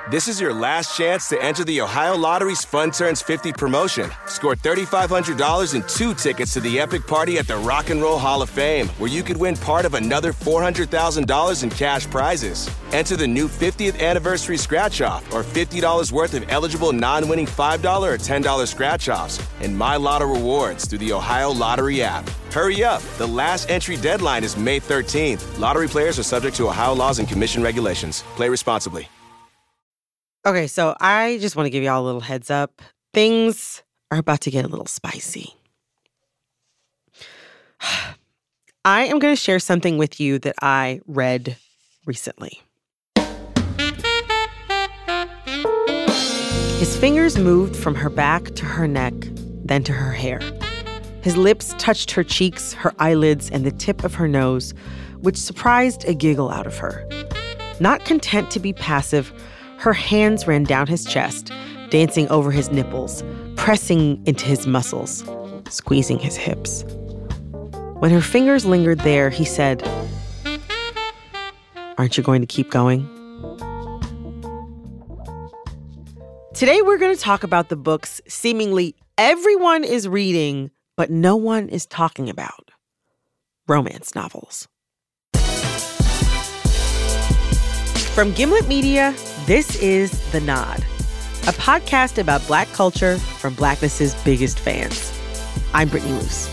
This is your last chance to enter the Ohio Lottery's Fun Turns 50 promotion. Score $3,500 and 2 tickets to the epic party at the Rock and Roll Hall of Fame, where you could win part of another $400,000 in cash prizes. Enter the new 50th anniversary scratch-off or $50 worth of eligible non-winning $5 or $10 scratch-offs and My Lotto rewards through the Ohio Lottery app. Hurry up. The last entry deadline is May 13th. Lottery players are subject to Ohio laws and commission regulations. Play responsibly. Okay, so I just want to give y'all a little heads up. Things are about to get a little spicy. I am going to share something with you that I read recently. His fingers moved from her back to her neck, then to her hair. His lips touched her cheeks, her eyelids, and the tip of her nose, which surprised a giggle out of her. Not content to be passive, her hands ran down his chest, dancing over his nipples, pressing into his muscles, squeezing his hips. When her fingers lingered there, he said, "Aren't you going to keep going?" Today, we're going to talk about the books seemingly everyone is reading, but no one is talking about: romance novels. From Gimlet Media, this is The Nod, a podcast about Black culture from Blackness's biggest fans. I'm Brittany Luce.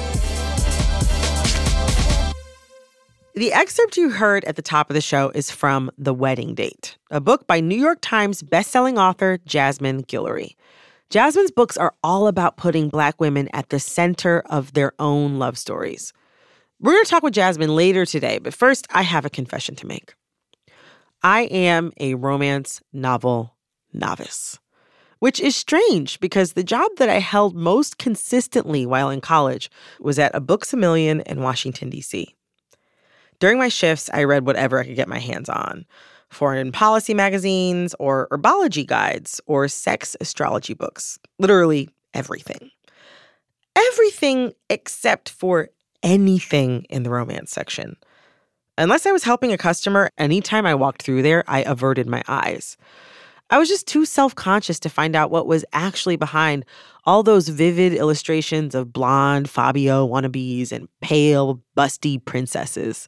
The excerpt you heard at the top of the show is from The Wedding Date, a book by New York Times bestselling author Jasmine Guillory. Jasmine's books are all about putting Black women at the center of their own love stories. We're going to talk with Jasmine later today, but first, I have a confession to make. I am a romance novel novice, which is strange because the job that I held most consistently while in college was at a Books-A-Million in Washington, D.C. During my shifts, I read whatever I could get my hands on: foreign policy magazines or herbology guides or sex astrology books. Literally everything. Everything except for anything in the romance section. Unless I was helping a customer, anytime I walked through there, I averted my eyes. I was just too self-conscious to find out what was actually behind all those vivid illustrations of blonde Fabio wannabes and pale, busty princesses.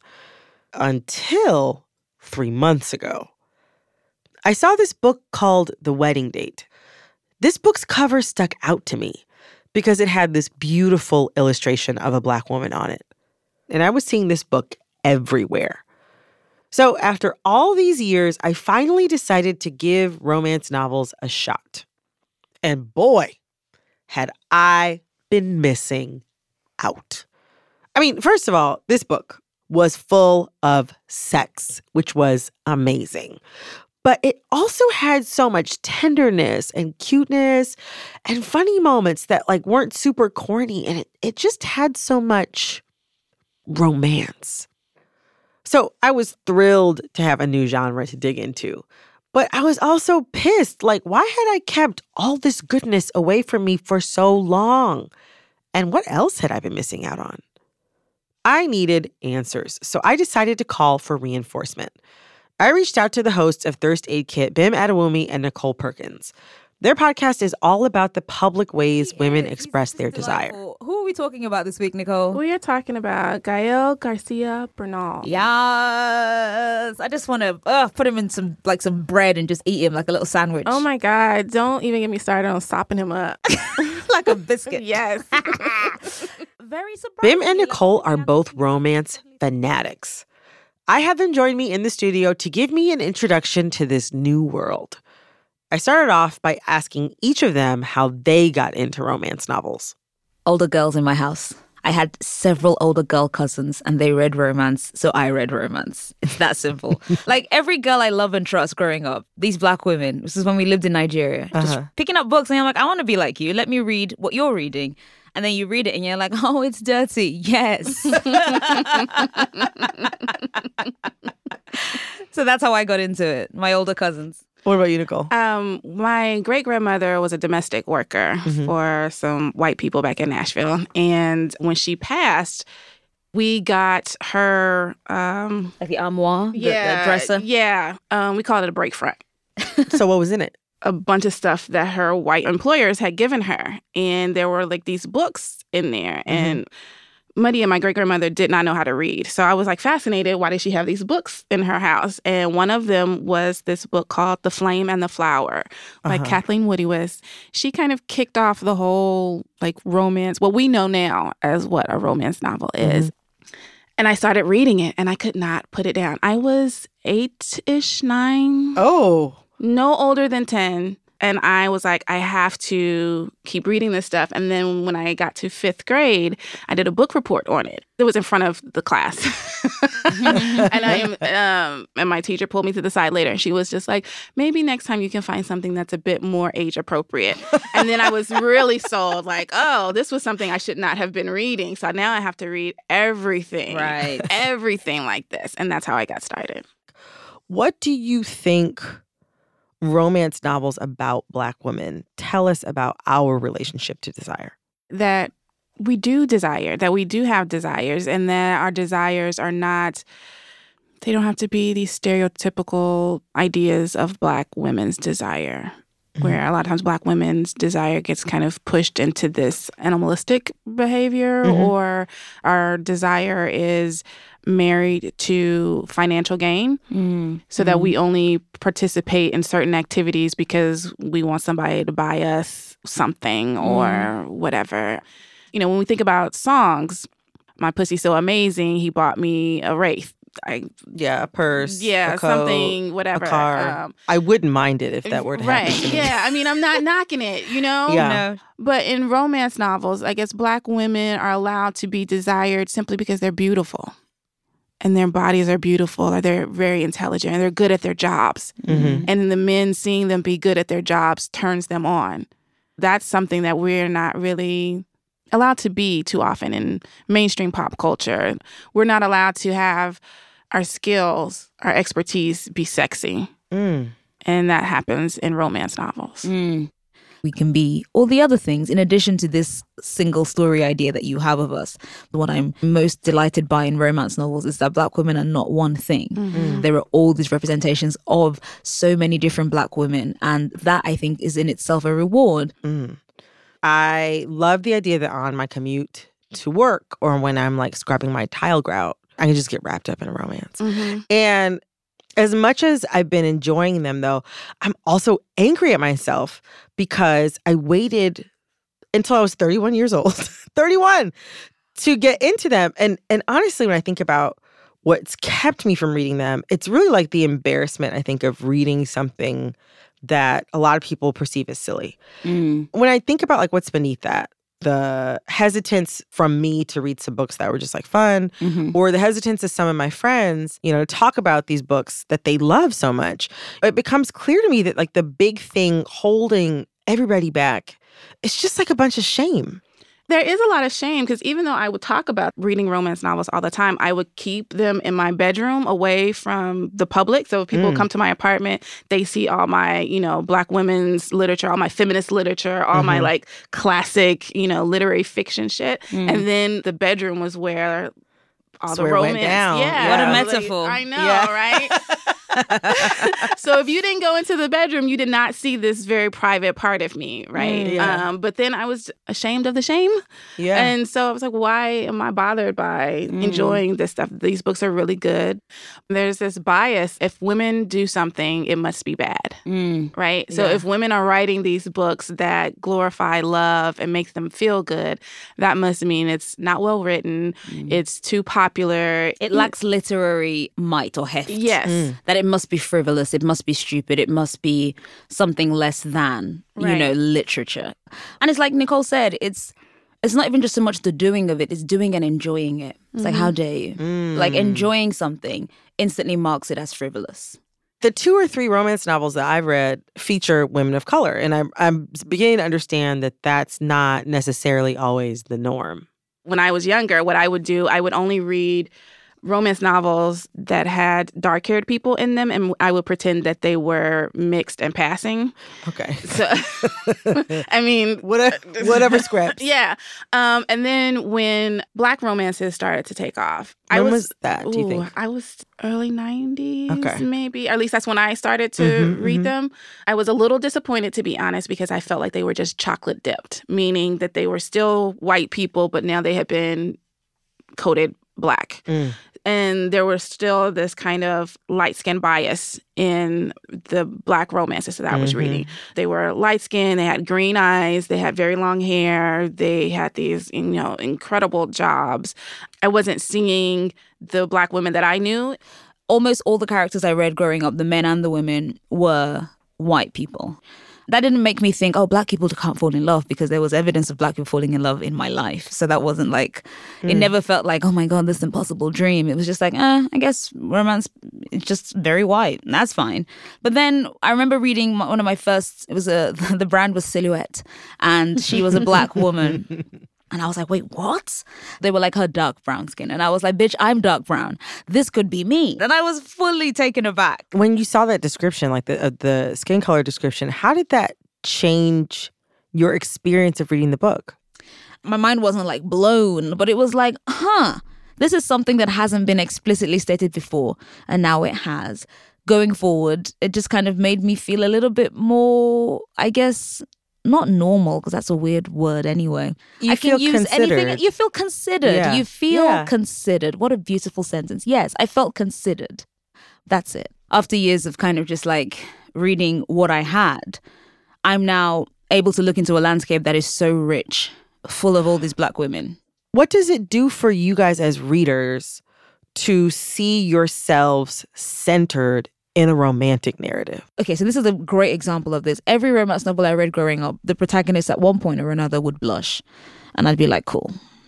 Until 3 months ago. I saw this book called The Wedding Date. This book's cover stuck out to me because it had this beautiful illustration of a Black woman on it. And I was seeing this book everywhere. So after all these years, I finally decided to give romance novels a shot. And boy, had I been missing out. I mean, first of all, this book was full of sex, which was amazing. But it also had so much tenderness and cuteness and funny moments that weren't super corny. And it just had so much romance. So I was thrilled to have a new genre to dig into. But I was also pissed. Why had I kept all this goodness away from me for so long? And what else had I been missing out on? I needed answers, so I decided to call for reinforcement. I reached out to the hosts of Thirst Aid Kit, Bim Adewumi and Nicole Perkins. Their podcast is all about the public ways women express their desire. Who are we talking about this week, Nicole? We are talking about Gael Garcia Bernal. Yes. I just want to put him in some bread and just eat him like a little sandwich. Oh my God. Don't even get me started on sopping him up. Like a biscuit. Yes. Very surprising. Bim and Nicole are both romance fanatics. I have them join me in the studio to give me an introduction to this new world. I started off by asking each of them how they got into romance novels. Older girls in my house. I had several older girl cousins and they read romance, so I read romance. It's that simple. Every girl I love and trust growing up, these Black women, this is when we lived in Nigeria, just picking up books and I'm like, I want to be like you. Let me read what you're reading. And then you read it and you're like, oh, it's dirty. Yes. So that's how I got into it. My older cousins. What about you, Nicole? My great-grandmother was a domestic worker for some white people back in Nashville. And when she passed, we got her... like the armoire? Yeah. The dresser? Yeah. We called it a break front. So what was in it? A bunch of stuff that her white employers had given her. And there were like these books in there. And Maria, my great-grandmother, did not know how to read. So I was like fascinated. Why did she have these books in her house? And one of them was this book called The Flame and the Flower by Kathleen Woodiwiss. She kind of kicked off the whole like romance, what we know now as what a romance novel is. And I started reading it and I could not put it down. I was 8-ish, 9. Oh. No older than 10. And I was like, I have to keep reading this stuff. And then when I got to 5th grade, I did a book report on it. It was in front of the class. And my teacher pulled me to the side later. And she was just like, maybe next time you can find something that's a bit more age appropriate. And then I was really sold, like, oh, this was something I should not have been reading. So now I have to read everything. Right. Everything like this. And that's how I got started. What do you think romance novels about Black women tell us about our relationship to desire? That we do desire, that we do have desires, and that our desires are not, they don't have to be these stereotypical ideas of Black women's desire, where a lot of times Black women's desire gets kind of pushed into this animalistic behavior, or our desire is married to financial gain, so that we only participate in certain activities because we want somebody to buy us something or whatever. You know, when we think about songs, My Pussy's So Amazing, he bought me a Wraith. A purse, a coat, something, whatever. A car. I wouldn't mind it if that were to happen. Right. Yeah. I mean, I'm not knocking it, you know? Yeah. But in romance novels, I guess Black women are allowed to be desired simply because they're beautiful. And their bodies are beautiful, or they're very intelligent, and they're good at their jobs. And then the men seeing them be good at their jobs turns them on. That's something that we're not really allowed to be too often in mainstream pop culture. We're not allowed to have our skills, our expertise be sexy. And that happens in romance novels. We can be all the other things in addition to this single story idea that you have of us. What I'm most delighted by in romance novels is that Black women are not one thing. There are all these representations of so many different Black women. And that, I think, is in itself a reward. I love the idea that on my commute to work or when I'm like scrubbing my tile grout, I can just get wrapped up in a romance. And as much as I've been enjoying them, though, I'm also angry at myself because I waited until I was 31 years old, 31, to get into them. And honestly, when I think about what's kept me from reading them, it's really like the embarrassment, I think, of reading something that a lot of people perceive as silly. When I think about like what's beneath that, the hesitance from me to read some books that were just like fun, or the hesitance of some of my friends, you know, to talk about these books that they love so much, it becomes clear to me that like the big thing holding everybody back, it's just like a bunch of shame. There is a lot of shame because even though I would talk about reading romance novels all the time, I would keep them in my bedroom away from the public. So if people come to my apartment, they see all my, you know, Black women's literature, all my feminist literature, all my like classic, you know, literary fiction shit. And then the bedroom was where all the romance. Yeah. What a metaphor. I know, right? So if you didn't go into the bedroom, you did not see this very private part of me, right? But then I was ashamed of the shame. And so I was like, why am I bothered by enjoying this stuff? These books are really good. There's this bias. If women do something, it must be bad, right? So if women are writing these books that glorify love and make them feel good, that must mean it's not well written. It's too popular. It lacks literary might or heft. Yes. That it must be frivolous, it must be stupid, it must be something less than, you know, literature. And it's like Nicole said, it's not even just so much the doing of it, it's doing and enjoying it. It's like, how dare you? Like enjoying something instantly marks it as frivolous. The 2 or 3 romance novels that I've read feature women of color. And I'm beginning to understand that that's not necessarily always the norm. When I was younger, what I would do, I would only read romance novels that had dark-haired people in them, and I would pretend that they were mixed and passing. Okay. So, I mean... Whatever scripts. Yeah. And then when Black romances started to take off... When was that, do you think? I was early 90s, Okay. maybe. Or at least that's when I started to read them. I was a little disappointed, to be honest, because I felt like they were just chocolate dipped, meaning that they were still white people, but now they had been coated Black. And there was still this kind of light-skin bias in the Black romances that I was reading. They were light-skinned, they had green eyes, they had very long hair, they had these, incredible jobs. I wasn't seeing the Black women that I knew. Almost all the characters I read growing up, the men and the women, were white people. That didn't make me think, Black people can't fall in love, because there was evidence of Black people falling in love in my life. So that wasn't like, it never felt like, oh my God, this impossible dream. It was just like, I guess romance is just very white. And that's fine. But then I remember reading one of my first, the brand was Silhouette, and she was a Black woman. And I was like, wait, what? They were like her dark brown skin. And I was like, bitch, I'm dark brown. This could be me. And I was fully taken aback. When you saw that description, like the skin color description, how did that change your experience of reading the book? My mind wasn't like blown, but it was like, this is something that hasn't been explicitly stated before. And now it has. Going forward, it just kind of made me feel a little bit more, I guess... not normal, because that's a weird word anyway. You feel considered. You feel considered. Yeah. You feel considered. What a beautiful sentence. Yes, I felt considered. That's it. After years of kind of just like reading what I had, I'm now able to look into a landscape that is so rich, full of all these Black women. What does it do for you guys as readers to see yourselves centered in a romantic narrative? Okay, so this is a great example of this. Every romance novel I read growing up, the protagonist at one point or another would blush. And I'd be like, cool.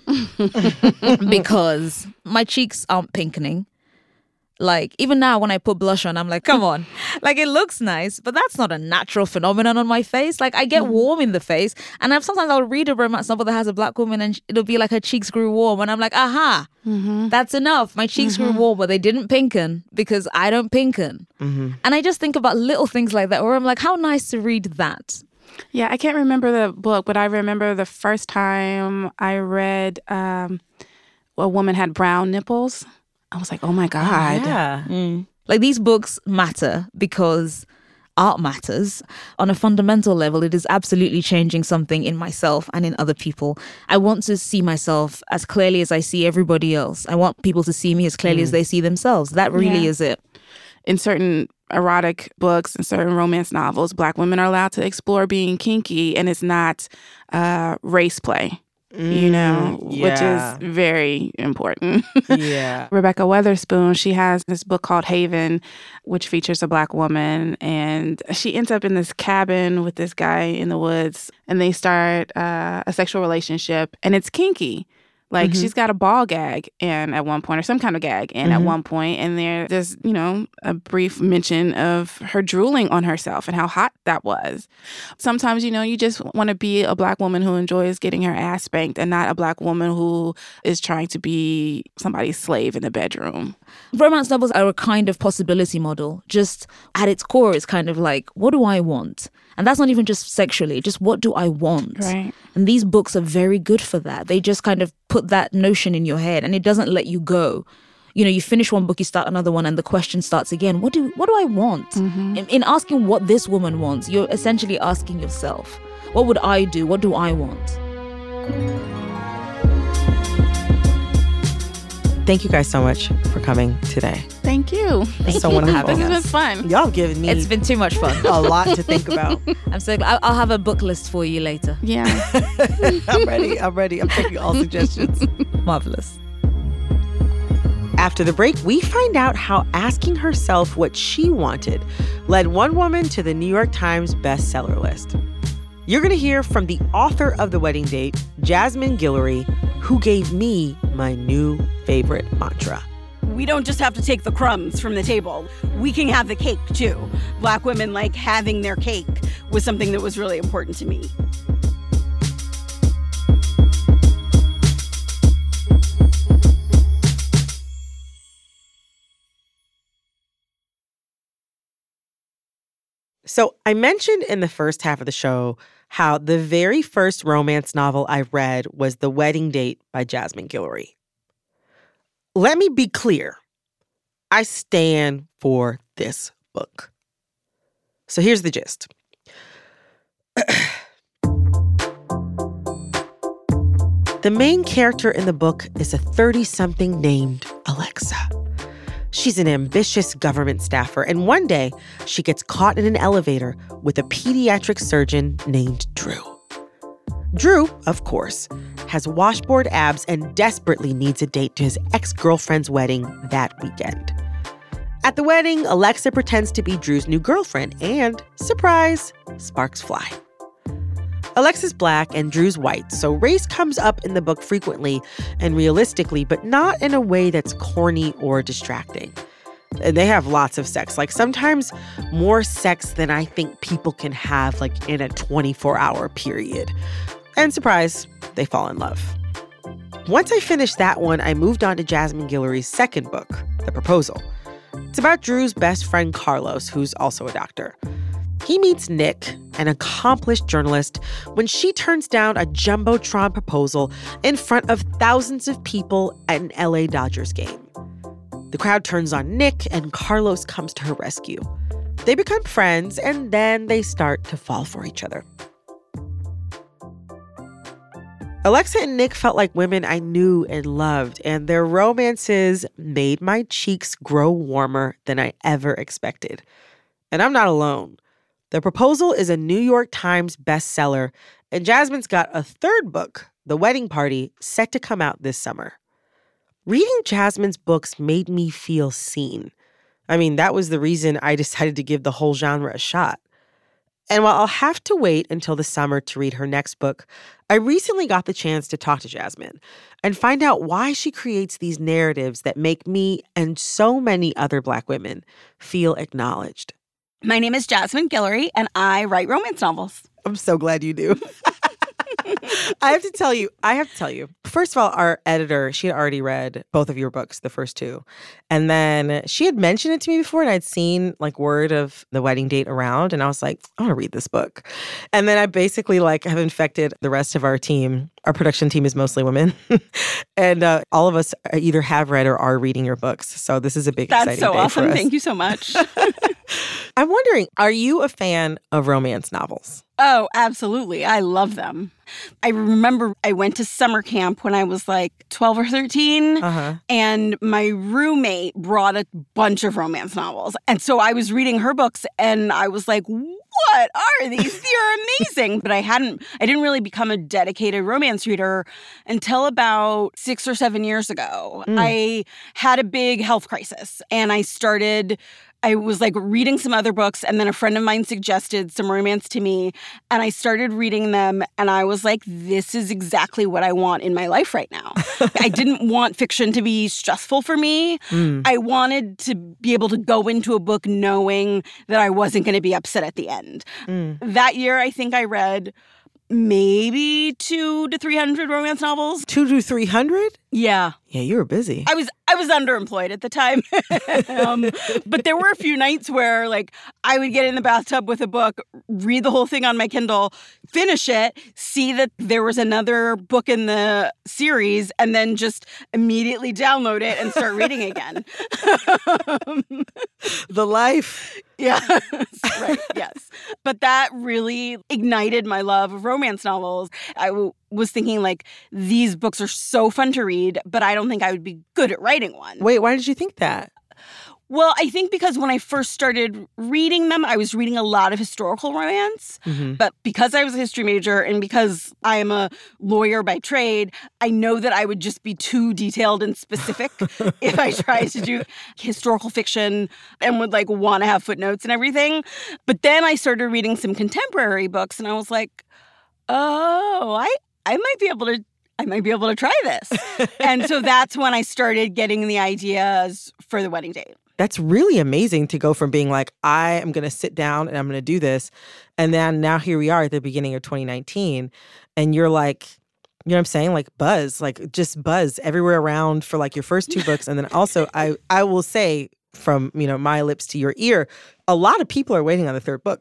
Because my cheeks aren't pinkening. Like, even now when I put blush on, I'm like, come on. Like, it looks nice, but that's not a natural phenomenon on my face. Like, I get warm in the face. And sometimes I'll read a romance novel that has a Black woman and it'll be like her cheeks grew warm. And I'm like, aha, that's enough. My cheeks grew warm, but they didn't pinken because I don't pinken. And I just think about little things like that where I'm like, how nice to read that. Yeah, I can't remember the book, but I remember the first time I read a woman had brown nipples. I was like, oh my God. Yeah. Like, these books matter because art matters. On a fundamental level, it is absolutely changing something in myself and in other people. I want to see myself as clearly as I see everybody else. I want people to see me as clearly as they see themselves. That really is it. In certain erotic books and certain romance novels, Black women are allowed to explore being kinky, and it's not race play. Which is very important. Yeah. Rebecca Weatherspoon, she has this book called Haven, which features a Black woman, and she ends up in this cabin with this guy in the woods, and they start a sexual relationship, and it's kinky. Like, she's got a ball gag at one point, or some kind of gag at one point, and there's, a brief mention of her drooling on herself and how hot that was. Sometimes, you just want to be a Black woman who enjoys getting her ass spanked and not a Black woman who is trying to be somebody's slave in the bedroom. Romance novels are a kind of possibility model. Just at its core, it's kind of like, what do I want? And that's not even just sexually, just what do I want? Right. And these books are very good for that. They just kind of put that notion in your head and it doesn't let you go. You finish one book, you start another one, and the question starts again. What do I want? In asking what this woman wants, you're essentially asking yourself, what would I do? What do I want? Thank you guys so much for coming today. Thank you. It's so wonderful. This has been fun. Y'all giving me It's been too much fun. a lot to think about. I'm so glad. I'll have a book list for you later. Yeah. I'm ready. I'm taking all suggestions. Marvelous. After the break, we find out how asking herself what she wanted led one woman to the New York Times bestseller list. You're going to hear from the author of The Wedding Date, Jasmine Guillory, who gave me my new favorite mantra. We don't just have to take the crumbs from the table. We can have the cake, too. Black women like having their cake was something that was really important to me. So I mentioned in the first half of the show how the very first romance novel I read was The Wedding Date by Jasmine Guillory. Let me be clear. I stand for this book. So here's the gist. The main character in the book is a 30-something named Alexa. She's an ambitious government staffer, and one day she gets caught in an elevator with a pediatric surgeon named Drew. Drew, of course, has washboard abs and desperately needs a date to his ex-girlfriend's wedding that weekend. At the wedding, Alexa pretends to be Drew's new girlfriend, and, surprise, sparks fly. Alexa's black and Drew's white, so race comes up in the book frequently and realistically, but not in a way that's corny or distracting. And they have lots of sex, like sometimes more sex than I think people can have like in a 24-hour period. And surprise, they fall in love. Once I finished that one, I moved on to Jasmine Guillory's second book, The Proposal. It's about Drew's best friend Carlos, who's also a doctor. He meets Nick, an accomplished journalist, when she turns down a Jumbotron proposal in front of thousands of people at an LA Dodgers game. The crowd turns on Nick, and Carlos comes to her rescue. They become friends, and then they start to fall for each other. Alexa and Nick felt like women I knew and loved, and their romances made my cheeks grow warmer than I ever expected. And I'm not alone. The Proposal is a New York Times bestseller, and Jasmine's got a third book, The Wedding Party, set to come out this summer. Reading Jasmine's books made me feel seen. I mean, that was the reason I decided to give the whole genre a shot. And while I'll have to wait until the summer to read her next book, I recently got the chance to talk to Jasmine and find out why she creates these narratives that make me and so many other Black women feel acknowledged. My name is Jasmine Guillory, and I write romance novels. I'm so glad you do. I have to tell you. First of all, our editor, she had already read both of your books, the first two. And then she had mentioned it to me before, and I'd seen like word of The Wedding Date around, and I was like, I want to read this book. And then I basically have infected the rest of our team. Our production team is mostly women. And all of us either have read or are reading your books. So this is a big, exciting day for us. That's so awesome. Thank you so much. I'm wondering, are you a fan of romance novels? Oh, absolutely. I love them. I remember I went to summer camp when I was like 12 or 13, and my roommate brought a bunch of romance novels. And so I was reading her books, and I was like, what are these? They're amazing. But I didn't really become a dedicated romance reader until about 6 or 7 years ago. I had a big health crisis, and I was like reading some other books, and then a friend of mine suggested some romance to me, and I started reading them, and I was like, this is exactly what I want in my life right now. I didn't want fiction to be stressful for me. I wanted to be able to go into a book knowing that I wasn't going to be upset at the end. That year, I think I read maybe 200 to 300 romance novels. 200 to 300? Yeah. Yeah, you were busy. I was underemployed at the time. But there were a few nights where like I would get in the bathtub with a book, read the whole thing on my Kindle, finish it, see that there was another book in the series, and then just immediately download it and start reading again. The life. Yeah, right, yes. But that really ignited my love of romance novels. I was thinking, like, these books are so fun to read, but I don't think I would be good at writing one. Wait, why did you think that? Well, I think because when I first started reading them, I was reading a lot of historical romance. But because I was a history major and because I am a lawyer by trade, I know that I would just be too detailed and specific if I tried to do historical fiction and would like want to have footnotes and everything. But then I started reading some contemporary books, and I was like, oh, I might be able to try this. And so that's when I started getting the ideas for The Wedding Date. That's really amazing to go from being like, I am going to sit down and I'm going to do this. And then now here we are at the beginning of 2019. And you're like, you know what I'm saying? Like buzz, like just buzz everywhere around for like your first two books. And then also I will say from, my lips to your ear, a lot of people are waiting on the third book.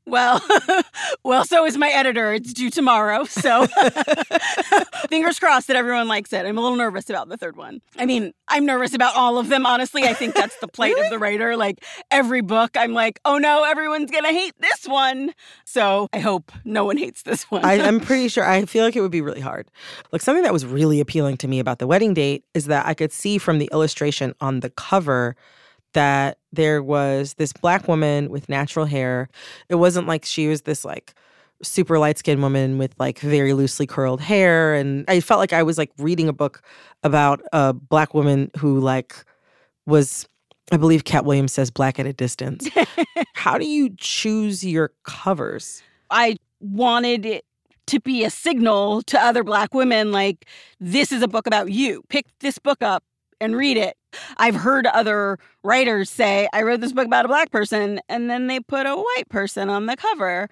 Well, so is my editor. It's due tomorrow. So fingers crossed that everyone likes it. I'm a little nervous about the third one. I mean, I'm nervous about all of them, honestly. I think that's the plight of the writer. Like every book, I'm like, oh no, everyone's going to hate this one. So I hope no one hates this one. I'm pretty sure. I feel like it would be really hard. Like something that was really appealing to me about The Wedding Date is that I could see from the illustration on the cover that there was this Black woman with natural hair. It wasn't like she was this like super light-skinned woman with like very loosely curled hair. And I felt like I was like reading a book about a Black woman who like was, I believe Cat Williams says, Black at a distance. How do you choose your covers? I wanted it to be a signal to other Black women, like, this is a book about you. Pick this book up and read it. I've heard other writers say, I wrote this book about a Black person, and then they put a white person on the cover.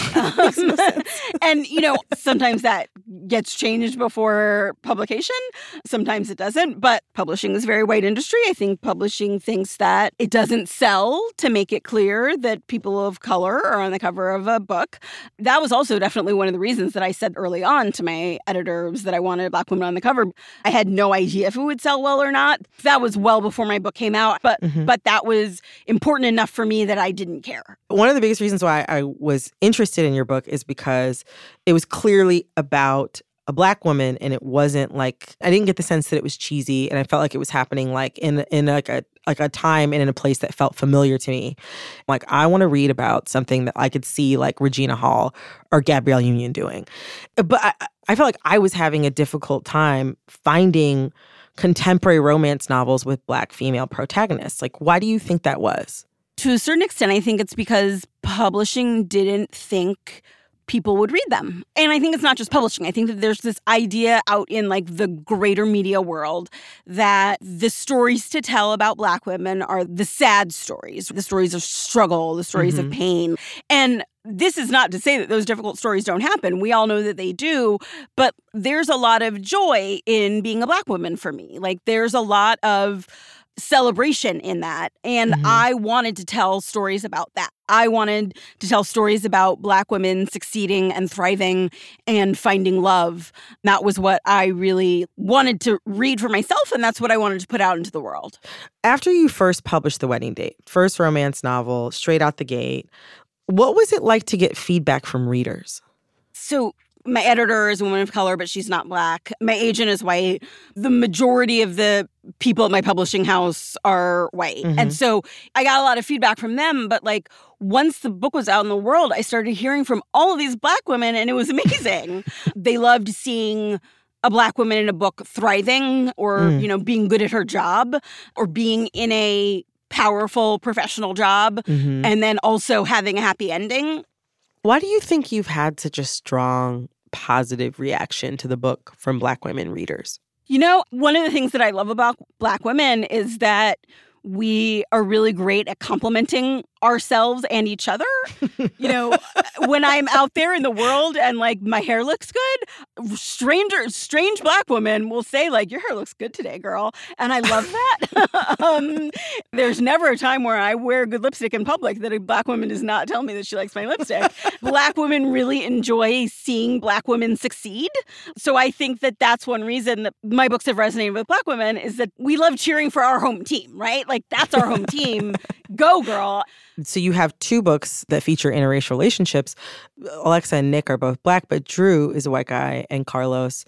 And, you know, sometimes that gets changed before publication. Sometimes it doesn't. But publishing is a very white industry. I think publishing thinks that it doesn't sell to make it clear that people of color are on the cover of a book. That was also definitely one of the reasons that I said early on to my editors that I wanted a Black woman on the cover. I had no idea if it would sell well or not. That was well before my book came out. But that was important enough for me that I didn't care. One of the biggest reasons why I was interested in your book is because it was clearly about a Black woman, and it wasn't like, I didn't get the sense that it was cheesy, and I felt like it was happening like in like a time and in a place that felt familiar to me. Like, I want to read about something that I could see like Regina Hall or Gabrielle Union doing. But I felt like I was having a difficult time finding contemporary romance novels with Black female protagonists. Like, why do you think that was? To a certain extent, I think it's because publishing didn't think people would read them. And I think it's not just publishing. I think that there's this idea out in like the greater media world that the stories to tell about Black women are the sad stories, the stories of struggle, the stories of pain. And this is not to say that those difficult stories don't happen. We all know that they do. But there's a lot of joy in being a Black woman for me. Like, there's a lot of celebration in that. And I wanted to tell stories about that. I wanted to tell stories about Black women succeeding and thriving and finding love. That was what I really wanted to read for myself, and that's what I wanted to put out into the world. After you first published The Wedding Date, first romance novel, straight out the gate, what was it like to get feedback from readers? So my editor is a woman of color, but she's not Black. My agent is white. The majority of the people at my publishing house are white. And so I got a lot of feedback from them. But like, once the book was out in the world, I started hearing from all of these Black women, and it was amazing. They loved seeing a Black woman in a book thriving or, you know, being good at her job or being in a powerful professional job and then also having a happy ending. Why do you think you've had such a strong, positive reaction to the book from Black women readers? You know, one of the things that I love about Black women is that we are really great at complimenting ourselves and each other. You know, when I'm out there in the world and like my hair looks good, strange Black women will say like, your hair looks good today, girl. And I love that. There's never a time where I wear good lipstick in public that a Black woman does not tell me that she likes my lipstick. Black women really enjoy seeing Black women succeed. So I think that that's one reason that my books have resonated with Black women is that we love cheering for our home team, right? Like, that's our home team. Go, girl. So you have two books that feature interracial relationships. Alexa and Nick are both Black, but Drew is a white guy and Carlos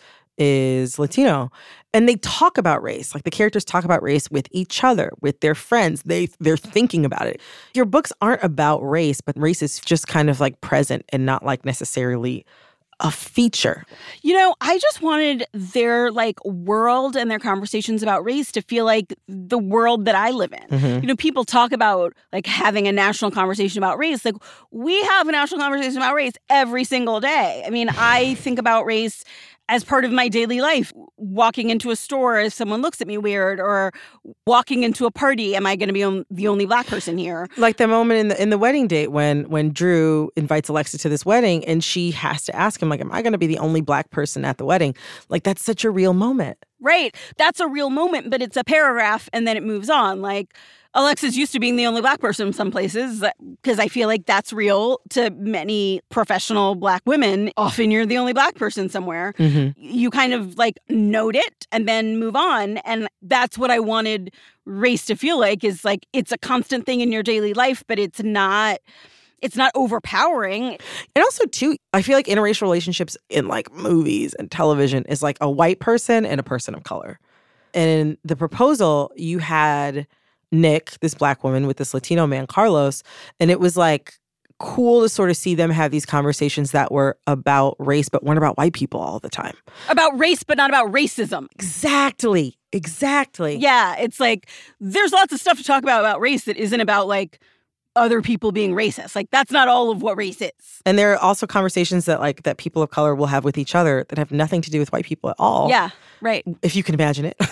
is Latino. And they talk about race. Like, the characters talk about race with each other, with their friends. They're thinking about it. Your books aren't about race, but race is just kind of like present and not like necessarily a feature. You know, I just wanted their like world and their conversations about race to feel like the world that I live in. You know, people talk about like having a national conversation about race. Like, we have a national conversation about race every single day. I mean, I think about race as part of my daily life. Walking into a store, if someone looks at me weird, or walking into a party, am I going to be the only Black person here? Like the moment in the wedding date when Drew invites Alexa to this wedding and she has to ask him, like, am I going to be the only Black person at the wedding? Like, that's such a real moment. Right. That's a real moment, but it's a paragraph and then it moves on. Like, Alexa's used to being the only Black person in some places because I feel like that's real to many professional Black women. Often you're the only Black person somewhere. You kind of like note it and then move on. And that's what I wanted race to feel like, is like it's a constant thing in your daily life, but it's not overpowering. And also, too, I feel like interracial relationships in like movies and television is like a white person and a person of color. And in The Proposal, you had Nick, this Black woman, with this Latino man, Carlos. And it was like cool to sort of see them have these conversations that were about race, but weren't about white people all the time. About race, but not about racism. Exactly. Yeah, it's like there's lots of stuff to talk about race that isn't about like other people being racist. Like that's not all of what race is. And there are also conversations that people of color will have with each other that have nothing to do with white people at all. Yeah, right. If you can imagine it.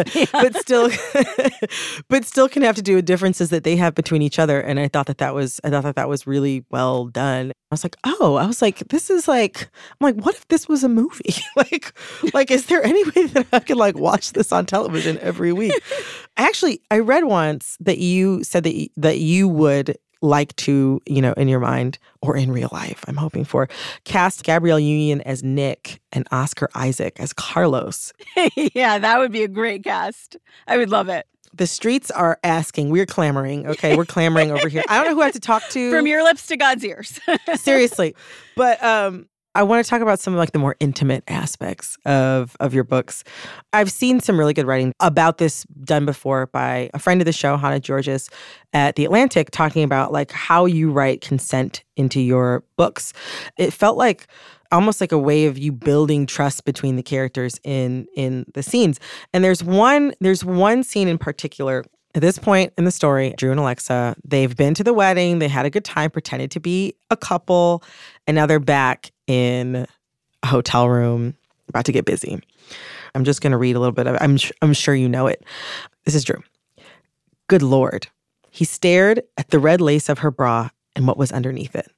but still can have to do with differences that they have between each other. And I thought that was really well done. I was like, this is like, I'm like, what if this was a movie? like, is there any way that I could like watch this on television every week? Actually, I read once that you said that you would like to, in your mind or in real life, I'm hoping for, cast Gabrielle Union as Nick and Oscar Isaac as Carlos. Yeah, that would be a great cast. I would love it. The streets are asking. We're clamoring. Okay, we're clamoring over here. I don't know who I have to talk to. From your lips to God's ears. Seriously. But I want to talk about some of like the more intimate aspects of your books. I've seen some really good writing about this done before by a friend of the show, Hannah Georges, at The Atlantic, talking about like how you write consent into your books. It felt like almost like a way of you building trust between the characters in the scenes. And there's one scene in particular. At this point in the story, Drew and Alexa, they've been to the wedding, they had a good time, pretended to be a couple, and now they're back in a hotel room, about to get busy. I'm just going to read a little bit of it. I'm sure you know it. This is Drew. Good Lord. He stared at the red lace of her bra and what was underneath it.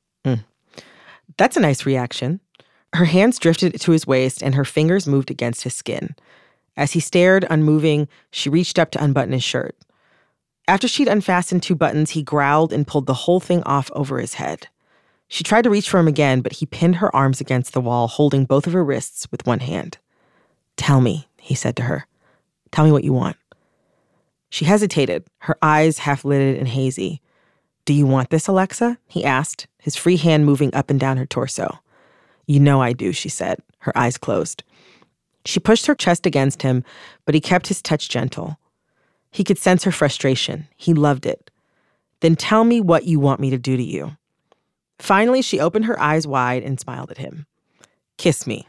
That's a nice reaction. Her hands drifted to his waist and her fingers moved against his skin. As he stared, unmoving, she reached up to unbutton his shirt. After she'd unfastened 2 buttons, he growled and pulled the whole thing off over his head. She tried to reach for him again, but he pinned her arms against the wall, holding both of her wrists with one hand. Tell me, he said to her. Tell me what you want. She hesitated, her eyes half-lidded and hazy. Do you want this, Alexa? He asked, his free hand moving up and down her torso. You know I do, she said, her eyes closed. She pushed her chest against him, but he kept his touch gentle. He could sense her frustration. He loved it. Then tell me what you want me to do to you. Finally, she opened her eyes wide and smiled at him. Kiss me.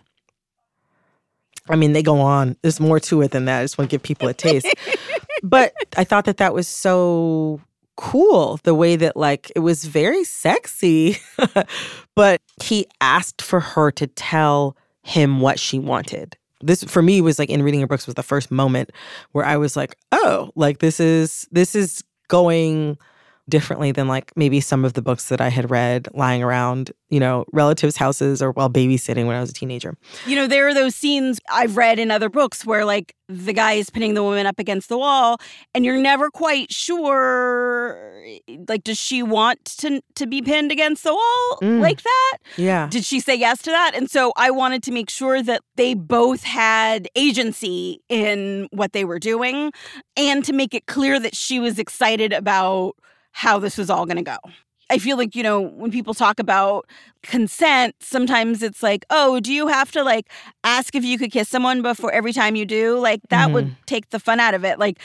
I mean, they go on. There's more to it than that. I just want to give people a taste. But I thought that was so cool, the way that, like, it was very sexy. But he asked for her to tell him what she wanted. This, for me, was like, in reading her books, was the first moment where I was like, oh, like, this is going differently than like maybe some of the books that I had read lying around, relatives' houses or while babysitting when I was a teenager. There are those scenes I've read in other books where like the guy is pinning the woman up against the wall and you're never quite sure, like, does she want to be pinned against the wall like that? Yeah. Did she say yes to that? And so I wanted to make sure that they both had agency in what they were doing and to make it clear that she was excited about how this was all going to go. I feel like, when people talk about consent, sometimes it's like, oh, do you have to like ask if you could kiss someone before every time you do? Like that would take the fun out of it. Like,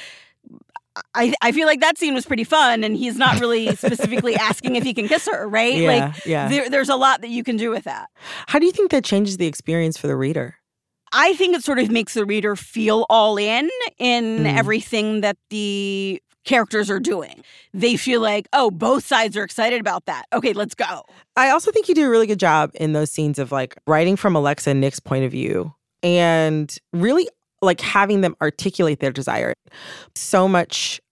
I feel like that scene was pretty fun and he's not really specifically asking if he can kiss her, right? There's a lot that you can do with that. How do you think that changes the experience for the reader? I think it sort of makes the reader feel all in everything that the characters are doing. They feel like, oh, both sides are excited about that. Okay, let's go. I also think you do a really good job in those scenes of like writing from Alexa and Nick's point of view and really like having them articulate their desire. So much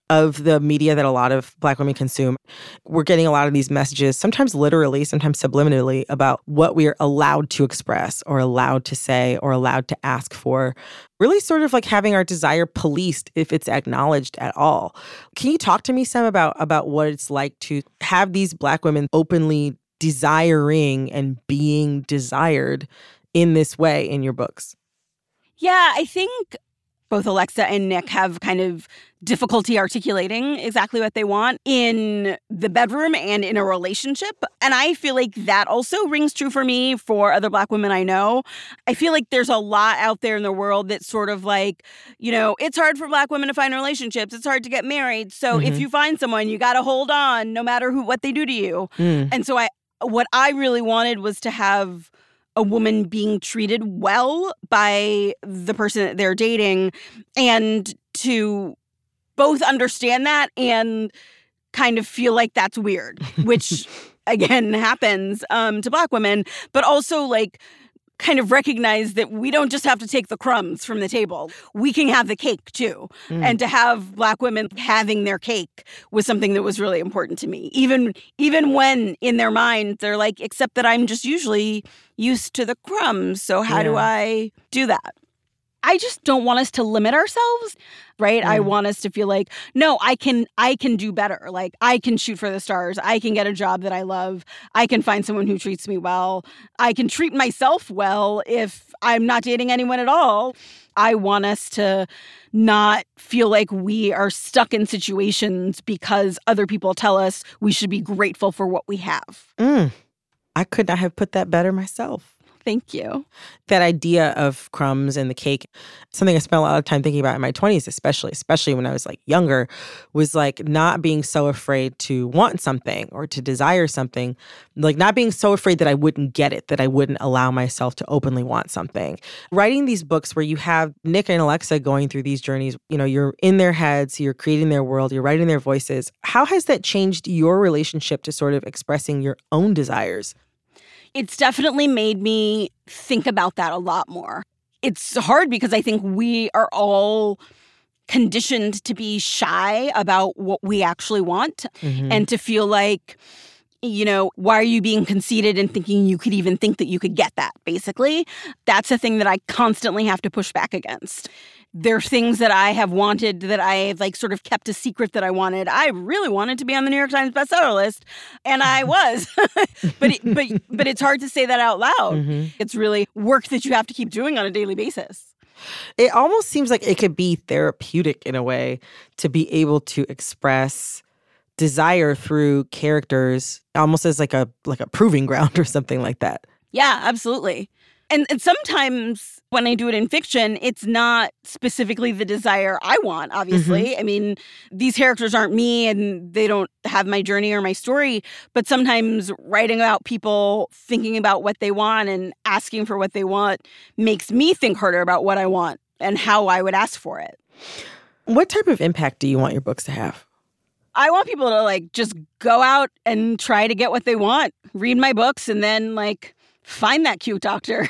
of the media that a lot of Black women consume. We're getting a lot of these messages, sometimes literally, sometimes subliminally, about what we are allowed to express or allowed to say or allowed to ask for. Really sort of like having our desire policed if it's acknowledged at all. Can you talk to me, Sam, about what it's like to have these Black women openly desiring and being desired in this way in your books? Yeah, I think both Alexa and Nick have kind of difficulty articulating exactly what they want in the bedroom and in a relationship. And I feel like that also rings true for me for other Black women I know. I feel like there's a lot out there in the world that's sort of like, you know, it's hard for Black women to find relationships. It's hard to get married. So if you find someone, you got to hold on no matter what they do to you. And so what I really wanted was to have a woman being treated well by the person that they're dating, and to both understand that and kind of feel like that's weird, which again happens to Black women, but also like kind of recognize that we don't just have to take the crumbs from the table. We can have the cake too. And to have Black women having their cake was something that was really important to me. Even when in their mind they're like, except that I'm just usually used to the crumbs. So how do I do that? I just don't want us to limit ourselves, right? I want us to feel like, no, I can do better. Like, I can shoot for the stars. I can get a job that I love. I can find someone who treats me well. I can treat myself well if I'm not dating anyone at all. I want us to not feel like we are stuck in situations because other people tell us we should be grateful for what we have. I could not have put that better myself. Thank you. That idea of crumbs and the cake, something I spent a lot of time thinking about in my 20s, especially when I was like younger, was like not being so afraid to want something or to desire something, like not being so afraid that I wouldn't get it, that I wouldn't allow myself to openly want something. Writing these books where you have Nick and Alexa going through these journeys, you know, you're in their heads, you're creating their world, you're writing their voices. How has that changed your relationship to sort of expressing your own desires? It's definitely made me think about that a lot more. It's hard because I think we are all conditioned to be shy about what we actually want and to feel like, you know, why are you being conceited and thinking you could even think that you could get that, basically? That's a thing that I constantly have to push back against. There are things that I have wanted that I've like sort of kept a secret that I wanted. I really wanted to be on the New York Times bestseller list, and I was. but it's hard to say that out loud. It's really work that you have to keep doing on a daily basis. It almost seems like it could be therapeutic in a way to be able to express desire through characters, almost as like a proving ground or something like that. Yeah, absolutely. And sometimes when I do it in fiction, it's not specifically the desire I want, obviously. I mean, these characters aren't me and they don't have my journey or my story. But sometimes writing about people thinking about what they want and asking for what they want makes me think harder about what I want and how I would ask for it. What type of impact do you want your books to have? I want people to like just go out and try to get what they want, read my books, and then like find that cute doctor.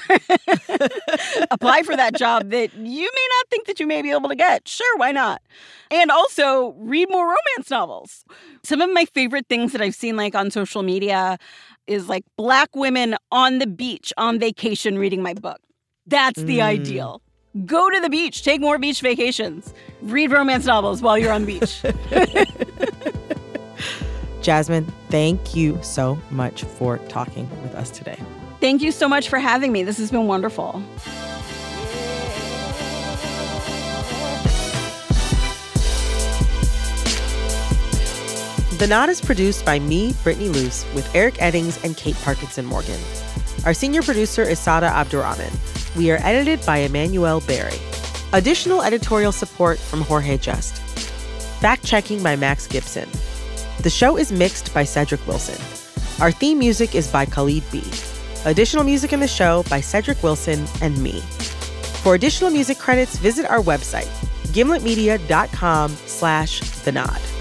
Apply for that job that you may not think that you may be able to get. Sure, why not? And also read more romance novels. Some of my favorite things that I've seen like on social media is like Black women on the beach on vacation reading my book. That's the ideal. Go to the beach. Take more beach vacations. Read romance novels while you're on the beach. Jasmine, thank you so much for talking with us today. Thank you so much for having me. This has been wonderful. The Nod is produced by me, Brittany Luce, with Eric Eddings and Kate Parkinson Morgan. Our senior producer is Sada Abdurrahman. We are edited by Emmanuel Berry. Additional editorial support from Jorge Just. Fact-checking by Max Gibson. The show is mixed by Cedric Wilson. Our theme music is by Khalid B. Additional music in the show by Cedric Wilson and me. For additional music credits, visit our website, gimletmedia.com/thenod.